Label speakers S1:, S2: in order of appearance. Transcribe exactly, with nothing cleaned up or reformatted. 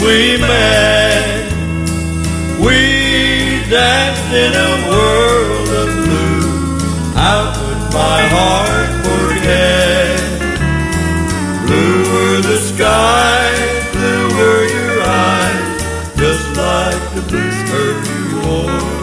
S1: we met. We danced in a world of blue. How could my heart forget? Blue were the sky, blue were your eyes, just like the blue skirt you wore.